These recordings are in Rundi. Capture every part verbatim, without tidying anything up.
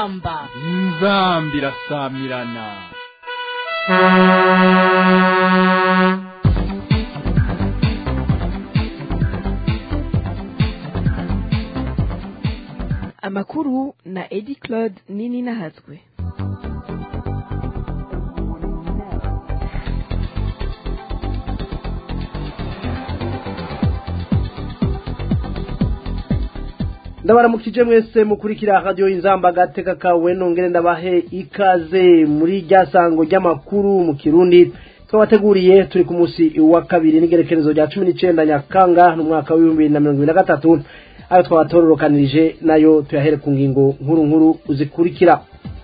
inzamba inzamba irasamirana. Amakuru na Edi Claude Nini Nahazwe. Ndabaramukije mwese mukurikira radio Inzamba gateka kawe nongere ndabahe ikaze muri ryasango ry'amakuru mu Kirundi twabateguriye turi ku munsi wa kabiri n'igerekerezo rya cumi n'icenda Nyakanga mu mwaka wa bibiri na mirongo ibiri na gatatu ayo twabatororokanirije nayo tuyahere ku ngingo nkuru nkuru uzikurikira.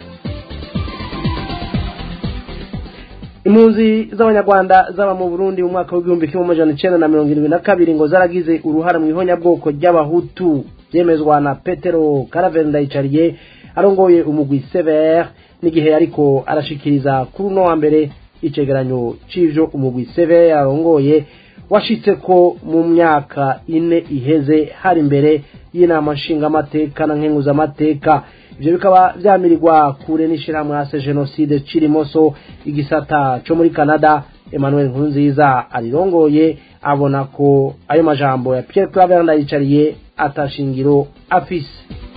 Impunzi z'abanyarwanda zaba mu Burundi mu mwaka wa igihumbi kimwe amajana icenda na mirongo irindwi na kabiri ngo zaragize uruhara mu ihonyabwoko ry'abahutu byemezwa na Petero Karaveri Ndayicariye arongoye umugwi C V R n'igihe ariko arashikiriza kuri uno wa mbere icegeranyo c'ivyo umugwi C V R arongoye washitse ko mu myaka ine iheze hari imbere y'inama nshingamateka na nkenguzamateka. Ivyo bikaba vyamirirwa kure n'ishirahamwe hase genocide Cirimoso igisata co muri Canada. Emmanuel Nkurunziza arirongoye abona ko ayo majambo ya Pierre Claver Ndayicariye atashingiro afise.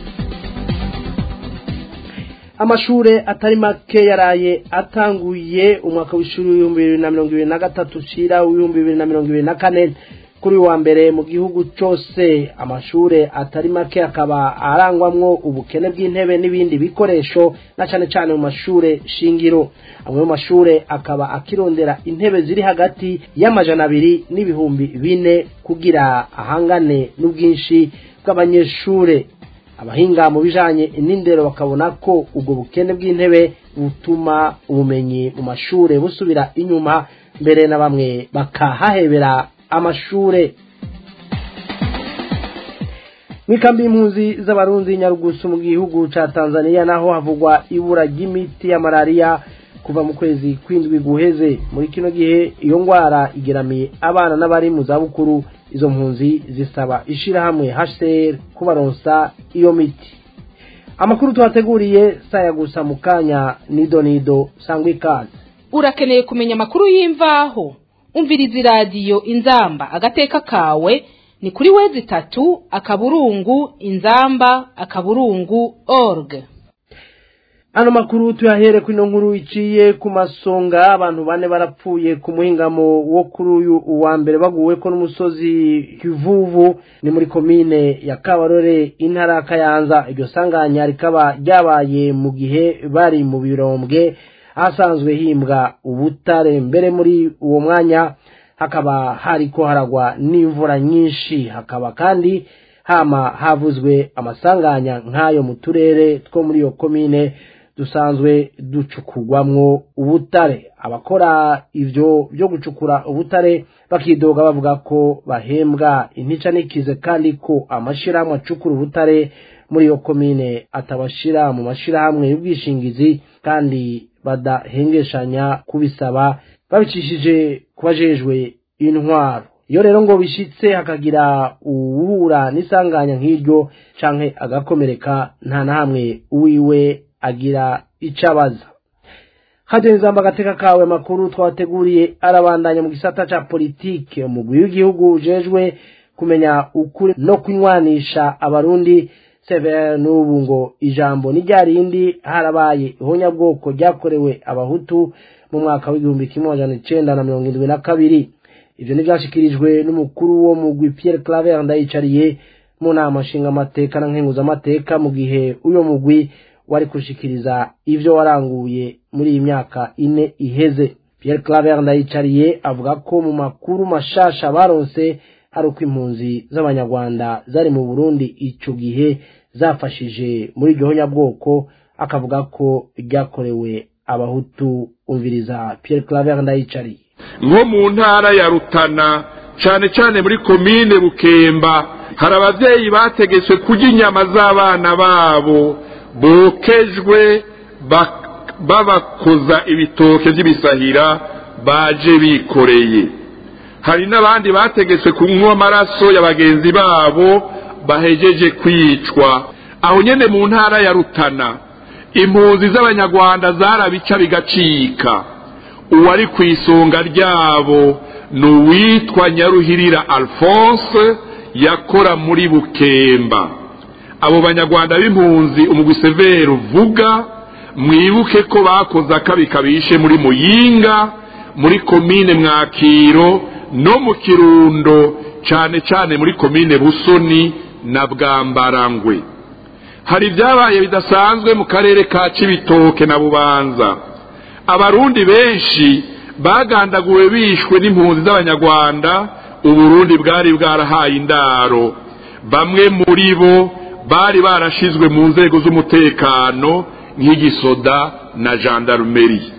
Amashure atari make yaraye atanguye umwaka w'ishuri w'ibihumbi bibiri na mirongo ibiri na gatatu ushira w'ibihumbi bibiri na mirongo ibiri na kane kuri wa mbere mu gihugu cose. Amashure atari make akaba arangwamwo ubukene bw'intebe n'ibindi bikoresho na cane cane mu mashure shingiro. Amwe mu mashure akaba akirondera intebe ziri hagati y'amajana abiri n'ibihumbi bine kugira ahangane n'ubwinshi bw'abanyeshure. Abahinga mu bijanye n'indero bakabona ko ubwo bukene bw'intebe butuma ubumenyi mu mashure busubira inyuma, mbere na bamwe bakahahebera amashure. Mikambi impunzi z'abarundi Nyarugusu mu gihugu ca Tanzania naho havugwa ibura ry'imiti ya malaria kuva mu kwezi kwindwi guheze. Muri kino gihe iyo ngwara igeramiye abana n'abari mu zabukuru. Izo mpunzi zisaba ishirahamwe H C R kubaronsa iyo miti. Amakuru tuhateguriye saya gusa mukanya nido nido sangwe kazi. Urakeneye kumenya amakuru y'imvaho? Umviriza radio Inzamba agateka kawe ni kuri wezi tatu akaburungu inzamba akaburungu org. Ano makuru tuyahere kwino nkuru iciye ku masonga. Abantu bane barapfuye ku muhingamo wo kuri uyu uwa mbere baguwe ko n'umusozi Kivuvu ni muri komine ya Kabarore intara ya Kayanza. Iryo sanganya rikaba ryabaye mu gihe bari mu birombwe asanzwe himbwa ubutare. Mbere muri uwo mwanya hakaba hariko haragwa n'imvura nyinshi, hakaba kandi hama havuzwe amasanganya nk'ayo mu turere two muri iyo komine dusanzwe ducukugwamwo ubutare. Abakora ivyo byo gucukura ubutare bakidoga bavuga ko bahembwa intica nikize kandi ko amashirahamwe acukura ubutare muri iyo komine atabashira mu mashirahamwe y'ubwishingizi kandi badahengeshanya kubisaba babicishije kubajejwe intwaro. Iyo rero ngo bishitse hakagira uwura n'isanganya nk'iryo canke agakomereka nta na hamwe uwiwe agira icabaza. Hadi Inzamba gateka kawe makuru twateguriye arabandanya mu gisata ca politike. Umugwi w'igihugu ujejwe kumenya ukuri no kunywanisha abarundi C V R n'ubu ngo ijambo ni ryarindi harabaye ihonyabwoko ryakorewe abahutu mu mwaka w'igihumbi kimwe amajana icenda na mirongo irindwi na kabiri. Ivyo nivyashikirijwe n'umukuru wo mugwi Pierre Claver Ndayicariye mu nama nshingamateka na nkenguzamateka mu gihe uyo mugwi wari kushikiriza ivyo waranguye muri iyi myaka ine iheze. Pierre Claver Ndayicariye avuga ko mu makuru mashasha baronse ari uko impunzi z'abanyarwanda zari mu Burundi ico gihe zafashije muri iryo honyabwoko, akavuga ko ryakorewe abahutu. Umviriza Pierre Claver Ndayicariye. Nko mu ntara ya Rutana cane cane muri komine Bukemba hari abavyeyi bategetswe kurya inyama z'abana babo bokejwe babakoza ibitoke by'ibisahira baje bikoreye. Hari n'abandi bategetswe kunywa amaraso ya bagenzi babo bahejeje kwicwa. Aho nyene mu ntara ya Rutana impunzi z'abanyarwanda zarabica bigacika. Uwari ku isonga ryabo ni uwitwa Nyaruhirira Alphonse yakora muri Bukemba. Abo banyarwanda b'impunzi umugwi Severe uvuga, mwibuke ko bakoze akabi kabishe muri Muyinga, muri komine Mwakiro no mu Kirundo, cyane cyane muri komine Busoni na Bwambarangwe. Hari byabaye bidasanzwe mu karere ka Cibitoke na Bubanza. Abarundi benshi bagandaguwe bishwe n'impunzi z'abanyarwanda Uburundi bwari bwarahaye indaro. Bamwe muri bo bari barashizwe mu nzego z'umutekano nk'igisoda na gendarmerie.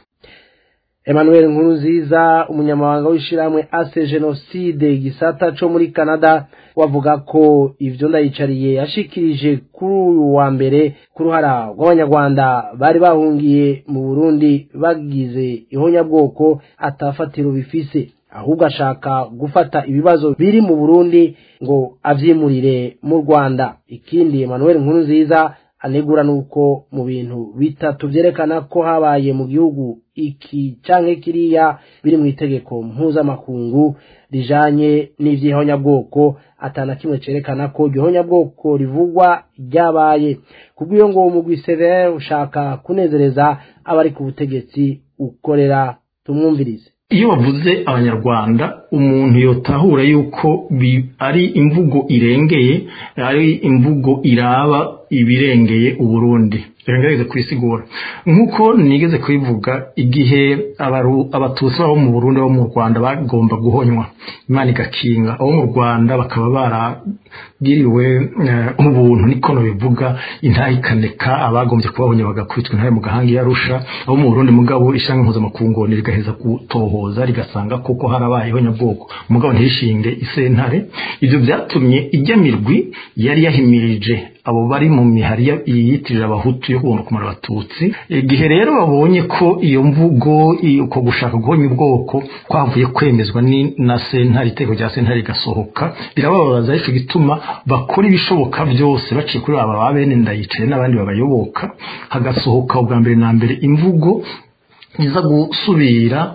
Emmanuel Nkurunziza umunyamabanga w'ishiramwe Ase Genocide gisata cyo muri Canada wavuga ko ivyo ndayicariye yashikirije kuri uyu wa mbere ku ruhara rw'abanyarwanda bari bahungiye mu Burundi bagize ihonyabwoko atafatiro bifise, ahubwo ashaka gufata ibibazo biri mu Burundi ngo avyimurire mu Rwanda. Ikindi Emmanuel Nkurunziza anegura nuko mu bintu bitatu vyerekana ko habaye mu gihugu iki canke kiriya biri mu itegeko mpuzamakungu rijanye n'ivyihonyabwoko atana kimwe cerekana ko igihonyabwoko rivugwa ryabaye. Kubwiyo ngo umugwi Severe ushaka kunezereza abari ku butegetsi ukorera. Tumwumvirize. Iyo bavuze abanyarwanda umuntu yotahura yuko ari imvugo irengeye, ari imvugo iraba ibirengeye Uburundi. Irengeze kwisigura nkuko nigeze kwivuga igihe abaru abatutsi bo mu Burundi bo mu Rwanda bagomba guhonywa, Imana igakinga abo mu Rwanda bakaba baragiriwe ubuntu, niko no bivuga intahikaneka abagombye kubahonya bagakwitwa intare mu gahanga yarusha. Abo mu Burundi mugabo ishanga mpuzamakungu rigaheza gutohoza rigasanga koko harabayeho nyabwoko mugabo ntishinge isentare. Ivyo byatumye ijyamirwi yari yahimirije abo bari mu mihari yiyitirira abahutu yo kubona kumara abatutsi. Igihe rero babonye ko iyo mvugo uko gushaka guhonya ubwoko kwavuye kwemezwa ni na sentare, iteko rya sentare gasohoka, birababaza ariko gituma bakora ibishoboka byose baciye kuri aba babene ndayicaye n'abandi babayoboka, hagasohoka ubwa mbere na mbere imvugo iza gusubira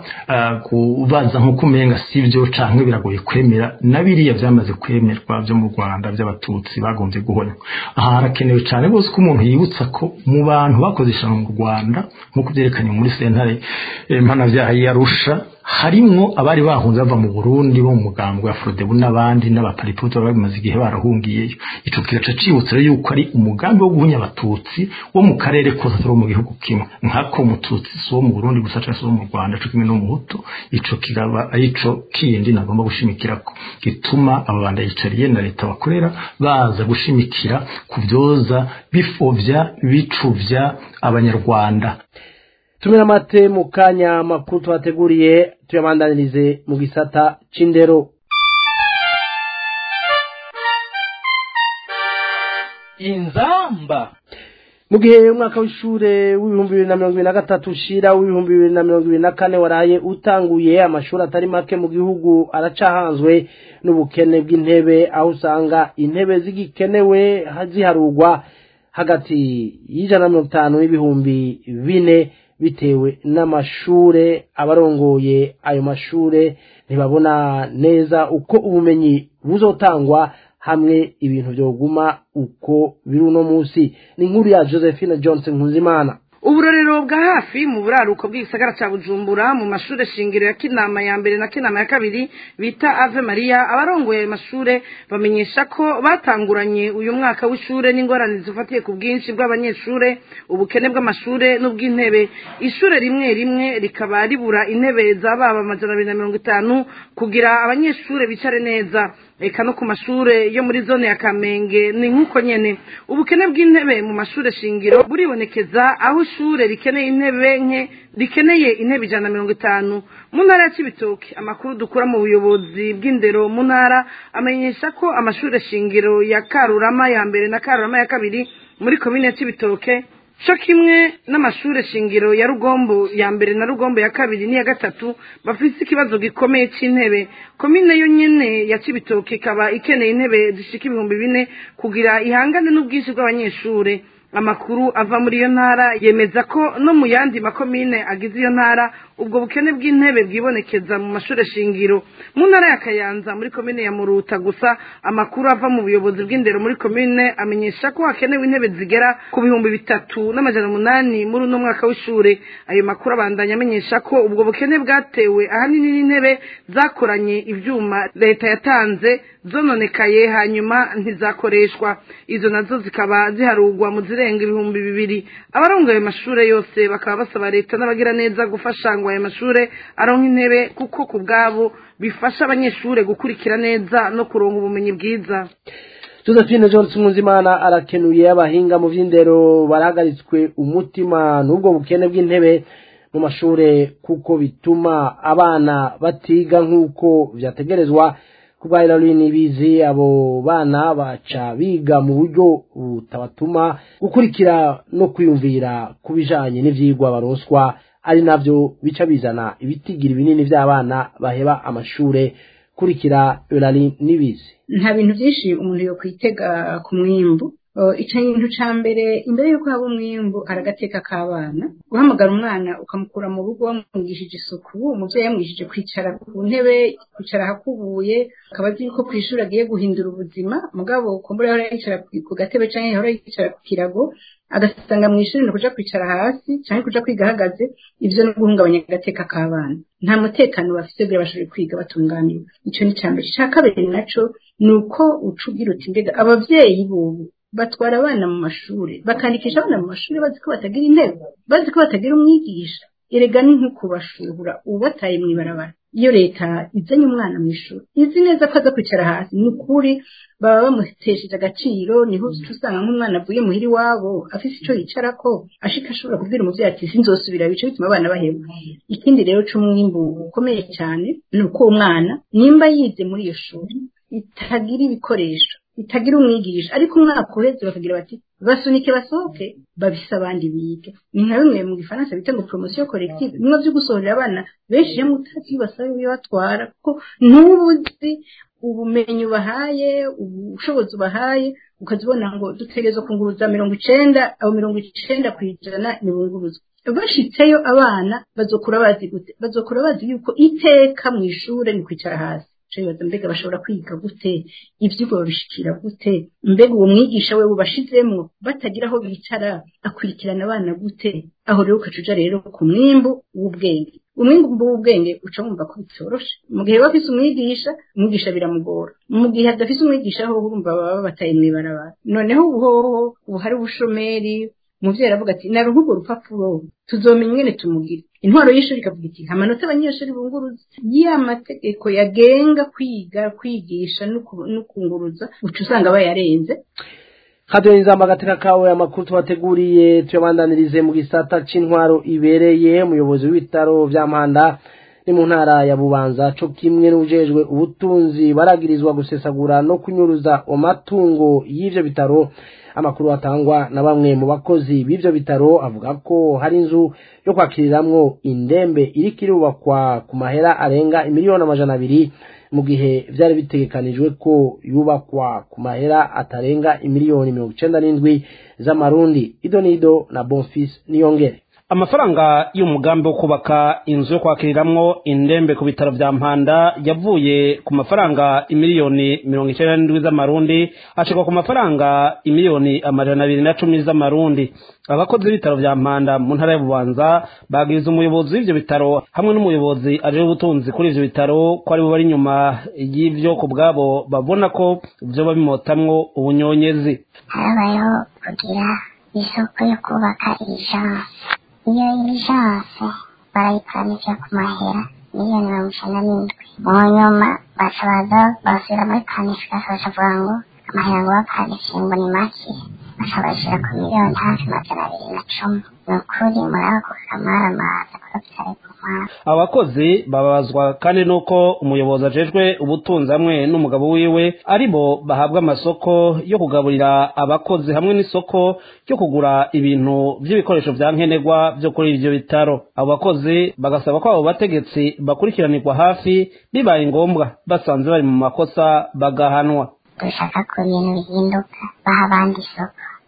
kubaza nkuko umenga sivyo canke biragoye kwemera nabiriya byamaze kwemerwa byo mu Rwanda by'abatutsi bagombye guhonywa. Aha harakenewe cyane bose ko umuntu yibutsa ko mu bantu bakoze ishano mu Rwanda nkuko byerekanye muri sentare mpanavyaha yarusha harimwo abari bahunze bava mu Burundi bo mu mugambwe wa Frodebu n'abandi n'abaparipoto babimaze igihe barahungiyeyo. Ico kiraca cibutsa yuko ari umugambi wo guhunya abatutsi wo mu karere kose turi mu gihugu kimwe, nkako umututsi so mu Burundi gusa cyangwa so mu Rwanda cyo kimwe no mu Hutu. Ico kiraba arico kindi nagomba gushimikirako gituma ababanda yicariye na leta bakorera baza gushimikira kuvyoza bifovya bicuvya abanyarwanda. Tumira mate mukanya makuru twateguriye tuyabandanirize mu gisata c'indero. Inzamba. Mu gihe umwaka w'ishure w'ibihumbi bibiri na mirongo ibiri na gatatu ushira w'ibihumbi bibiri na mirongo ibiri na kane waraye utanguye, amashuri atari make mu gihugu aracahanzwe n'ubukene bw'intebe, aho usanga intebe zigikenewe ziharugwa hagati y'ijana na mirongo itanu n'ibihumbi bine bitewe n'amashure. Abarongoye ayo mashure ntibabona neza uko ubumenyi buzotangwa hamwe ibintu byoguma uko biri uno munsi. Ni inkuru ya Josephine Johnson Nkuzimana. Uburorero bwa hafi mu buraruko bw'isagara ca Bujumbura mu mashure shingiro ya Kinama ya mbere na Kinama ya kabiri bita Ave Maria, abarongoye ayo mashure bamenyesha ko batanguranye uyu mwaka w'ishure n'ingorane zifatiye ku bwinshi bw'abanyeshure, ubukene bw'amashure n'ubw'intebe. Ishure rimwe rimwe rikaba ribura intebe z'ababa amajana abiri na mirongo itanu kugira abanyeshure bicare neza. Eka no ku mashure yo muri zone ya Kamenge ni nkuko nyene ubukene bw'intebe mu mashure shingiro buribonekeza, aho ishure rikeneye intebe nke rikeneye intebe ijana na mirongo itanu. Mu ntara ya Cibitoke amakuru dukura mu buyobozi bw'indero mu ntara amenyesha ko amashure shingiro ya Karurama ya mbere na Karurama ya kabiri muri komine ya Cibitoke cyo kimwe n'amashure shingiro ya Rugombo ya mbere na Rugombo ya kabiri ni ya gatatu bafise ikibazo gikomeye c'intebe. Komine yo nyene ya Cibitoke ikaba ikeneye intebe zishika ibihumbi bine kugira ihangane n'ubwinshi bw'abanyeshure. amakuru ava muri iyo ntara yemeza ko no mu yandi makomine agize iyo ntara ubwo bukene bw'intebe bwibonekeza mu mashuri shingiro. Mu ntara ya Kayanza muri komine ya Muruta gusa amakuru ava mu buyobozi bw'indero muri komine amenyesha ko hakenewe intebe zigera ku bihumbi bitatu n'amajana umunani muri uno mwaka w'ishure. Ayo makuru abandanya amenyesha ko ubwo bukene bwatewe ahanini n'intebe zakoranye ivyuma leta yatanze zononekaye hanyuma ntizakoreshwa, izo nazo zikaba ziharugwa mu zirenga ibihumbi bibiri. Abarongoye amashure yose bakaba basaba leta n'abagira neza gufasha ngo aya mashure aronka intebe kuko ku bwabo bifasha abanyeshure gukurikira neza no kuronka ubumenyi bwiza. Josephine Johnson Muzimana arakenuye abahinga mu vy'indero barahagaritswe umutima n'ubwo bukene bw'intebe mu mashure kuko bituma abana batiga nk'uko vyategerezwa. Kubwa Ilalini bizi abo bana baca biga mu buryo butabatuma gukurikira no kwiyumvira kubijanye n'ivyigwa baroswa, ari navyo bica bizana ibitigira binini vy'abana baheba amashure. Kurikira Ilalini bizi. Nta bintu byinshi umuntu yo kwitega ku mwimbu. Ica kintu ca mbere imbere yuko haba umwimbu aragateka k'abana, guhamagara umwana ukamukura mu rugo wamwigishije isuku, umuvyeyi yamwigishije kwicara ku ntebe, kwicara hakubuye, akaba azi yuko kw'ishuri agiye guhindura ubuzima, mugabo kumbura yahora yicara ku gatebe canke yahora yicara ku kirago, agasanga mw'ishuri no kuja kwicara hasi canke kuja kwiga ahagaze, ivyo no guhungabanya agateka k'abana. Nta mutekano bafise kugira bashobore kwiga batunganiwe. Ico ni ca mbere. Ica kabiri naco nuko ucugira uti mbega abavyeyi bobo batwara abana mu mashuri bakandikisha abana mu mashuri bazi ko batagira intebe, bazi ko batagira umwigisha. Erega ni nko kubashura ubataye mwibarabara. Iyo leta izanye umwana mu ishuri izi neza ko aza kwicara hasi, ni ukuri baba bamutesheje agaciro. Niho usanga nk'umwana avuye muhiri wabo afise ico yicarako ashika ashobora kubwira umuvyeyi ati sinzosubira, bice bituma abana baheba. Ikindi rero c'umwimbu ukomeye cyane ni uko umwana nimba yize muri iyo shuri itagira ibikoresho, itagira umwigisha, ariko umwaka uheze bakagira bati basunike basohoke babisa abandi bige. Ni nka bimwe mu gifaransa bita ngo promotion collective, bimwe byo gusohorera abana benshi yo mutazi basaba iyo batwara kuko ntubuzi ubumenyi ubahaye, ubushobozi ubahaye, ukazibona ngo dutegerezwa kunguruza mirongo icenda, abo mirongo icenda kwijana ni bunguruzo. Bashitseyo abana bazokura bazi gute? Bazokura bazi yuko iteka mu ishure ni kwicara hasi. Bibaza mbega bashobora kwiga gute, ivyigwa babishikira gute, mbega uwo mwigisha wewe bashizemwo batagira aho bicara akurikirana abana gute. Aho rero ukacuja rero ku mwimbu w'ubwenge. Umwimbu w'ubwenge uca wumva ko bitoroshe. Mu gihe bafise umwigisha, umwigisha biramugora. Mu gihe adafise umwigisha ho urumva baba bataye mwibarabara. Noneho ubuhoho ubu hari ubushomeri. Umuvyeyi aravuga ati naruha urwo rupapuro tuzomenya ingene tumugira. Intwaro y'ishuri ikavuga iti amanota abanyeshuri bunguruza, ya mategeko yagenga kwiga kwigisha no kunguruza uca usanga bayarenze. Khadwe Nzamba gateka kawe amakuru tubateguriye tuyabandanirize mu gisata c'intwaro ibereye. Umuyobozi w'ibitaro vya Mpanda ni mu ntara ya Bubanza co kimwe n'ujejwe ubutunzi baragirizwa gusesagura no kunyuruza amatungo y'ivyo bitaro. Amakuru atangwa na bamwe mu bakozi b'ivyo bitaro avuga ko hari inzu yo kwakiriramwo indembe iriko irubakwa ku mahera arenga imiliyoni amajana abiri, mu gihe vyari bitegekanijwe ko yubakwa ku mahera atarenga imiliyoni mirongo icenda n'indwi z'amarundi. Idonido na Bonfils Niyongere. Amafaranga y'umugambi wo kubaka inzu yo kwakiriramwo indembe ku bitaro vya Mpanda yavuye ku mafaranga imiliyoni mirongo icenda n'indwi z'amarundi ashika ku mafaranga imiliyoni amajana abiri na cumi z'amarundi. Abakozi b'ibitaro vya Mpanda mu ntara ya Bubanza bagiriza umuyobozi w'ivyo bitaro hamwe n'umuyobozi aje ubutunzi kuri ivyo bitaro ko ari bo bari nyuma y'ivyo ku bwabo babona ko vyo babimotamwo ubunyonyezi. Habayeho kugira isoko yo kubaka ijana. Iyo ilijase barayikanisha ku mahera miliyoni mirongo icenda n'indwi. Mu nyuma baca baza basubira muri kanisha bakavuga ngo amahera ngo bakanisha ngo ni make, baca bashyira ku miliyoni hafi magana abiri na cumi. Ni ukuri muri ako kamaramaza kuko bitari ku mpamvu. Abakozi bababazwa kandi nuko umuyobozi ajejwe ubutunzi hamwe n'umugabo wiwe aribo bahabwa amasoko yo kugaburira abakozi hamwe n'isoko yo kugura ibintu by'ibikoresho vya nkenerwa byo kuri ivyo bitaro. Abo bakozi bagasaba ko abo bategetsi bakurikiranirwa hafi, bibaye ngombwa basanze bari mu makosa bagahanwa. Dushaka ko ibintu bihinduka, baha abandi isoko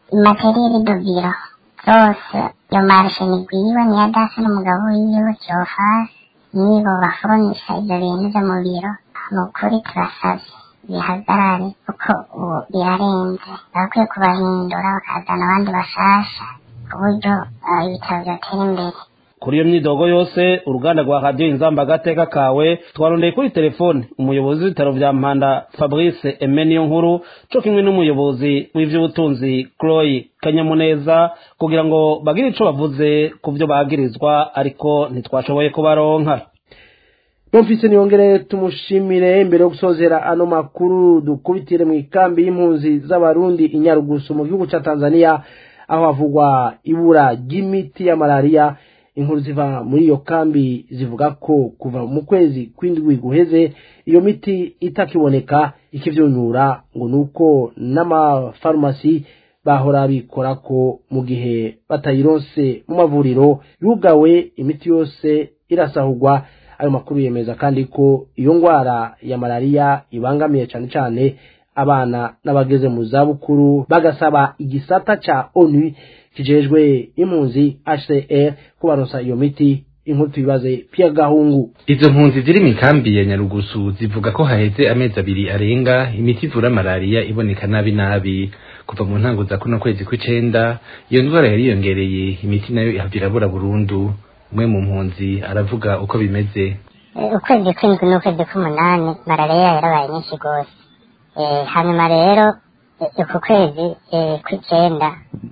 materiel de biro zose iyo marishe nigwiwe niya dasi n'umugabo wiwe Cleophas nibo bafuronisha ibyo bintu byo mu biro ni ukuri turasabye bihagarare kuko ubu birarenze bakwiye kubahindura bakazana abandi bashasha ku buryo ibitaro byatera imbere. Kuri iyo myidogo yose uruganda rwa Radio Inzamba agateka kawe twarondeye kuri telefone umuyobozi w'ibitaro vya Mpanda Fabrice Emeniyo nkuru cyo kimwe n'umuyobozi w'ivy'ubutunzi Chloe Kanyamuneza kugira ngo bagire ico bavuze ku byo bagirizwa ariko ntitwashoboye kubaronka. Bonfise niyongere tumushimire imbere yo gusozera ano makuru dukubitire mu ikambi y'impunzi z'abarundi inyarugusu mu gihugu ca Tanzania aho havugwa ibura ry'imiti ya malaria. Inkuru ziva muri iyo kambi zivuga ko kuva mu kwezi kw'indwi guheze iyo miti itakiboneka ikivyunyura ngo nuko n'amafarumasi bahora bikora ko mu gihe batayironse mu mavuriro yugawe imiti yose irasahurwa. Ayo makuru yemeza kandi ko iyo ngwara ya malaria ibangamiye cyane cyane abana n'abageze mu zabukuru bagasaba igisata ca ONU kijejwe impunzi H C R kubaronsa iyo miti. Inkuru tubibaze Pierre Gahungu. Izo mpunzi ziri mu kambi ya Nyarugusu zivuga ko haheze amezi abiri arenga imiti ivura malaria iboneka nabi nabi kuva mu ntango za kuno kwezi kw'icenda iyo ndwara yariyongereye imiti nayo ihavirabura burundu. Umwe mu mpunzi aravuga uko bimeze. Ukwezi kw'indwi n'ukwezi kw'umunani malaria yarabaye nyinshi gose. Hanyuma rero uku kwezi kw'icenda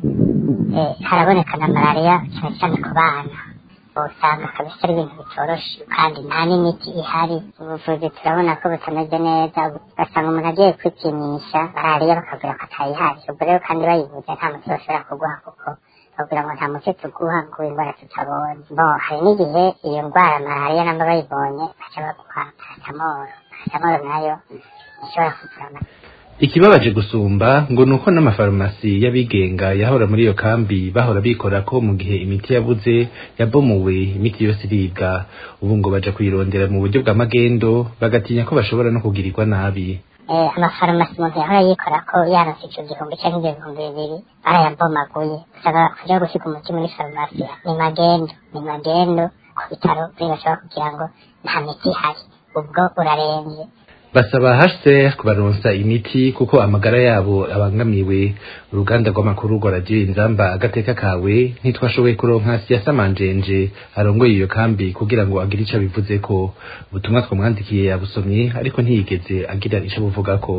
haraboneka na malaria cyane cyane ku bana. Usanga kabisa ari ibintu bitoroshe kandi nta n'imiti ihari. Ubuvuzi turabona ko butameze neza, ugasanga umuntu agiye kwipimisha malaria bakabwira ko atayihari. Ubwo rero kandi bayivuze nta muti bashobora kuguha kuko bakubwira ngo nta muti tuguha ngo indwara tutabonye. Bo hari n'igihe iyo ndwara malaria namba bayibonye baca baguha paracetamol. Paracetamol nayo ishobora kuvura. Ikibabaje gusumba ngo nuko n'amafarumasi y'abigenga yahora muri iyo kambi bahora bikora ko mu gihe imiti yabuze yabomowe imiti yose iribwa. Ubu ngo baja kuyirondera mu buryo bwa magendo bagatinya ko bashobora no kugirirwa nabi. Eh amafarumasi umuntu yahora yikora ko yaronse ico gihumbi canke ibihumbi bibiri arayabomaguye. Usanga kuja gushika umuti muri farumasi ni magendo ni magendo ku bitaro bashobora kugira ngo nta miti ihari ubwo urarembye. Basaba H C R kubaronsa imiti kuko amagara yabo abangamiwe. Uruganda rw'amakuru rwa Radio Inzamba agateka kawe ntitwashoboye kuronka Siasa Manjenje arongoye iyo kambi kugira ngo agire ico bivuze ko ubutumwa twamwandikiye yabusomye ariko ntiyigeze agira ico buvuga ko.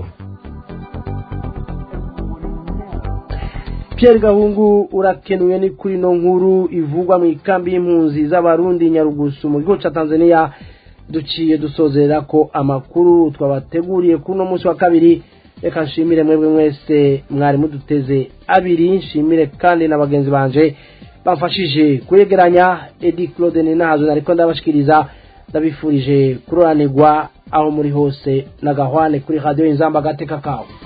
Pierre Gahungu urakenuye ni kuri no nkuru ivugwa mu ikambi y'impunzi z'abarundi Nyarugusu mu gihugu ca Tanzania. Duciye dusozera ko amakuru twabateguriye kuno munsi wa kabiri. Reka nshimire mwebwe mwese mwari muduteze abiri, nshimire kandi n'abagenzi banje bamfashije kuyegeranya. Edi Claude Ninahazo nariko ndabashikiriza, ndabifurije kuroranirwa aho muri hose na gahwane kuri Radio Inzamba agateka kawe.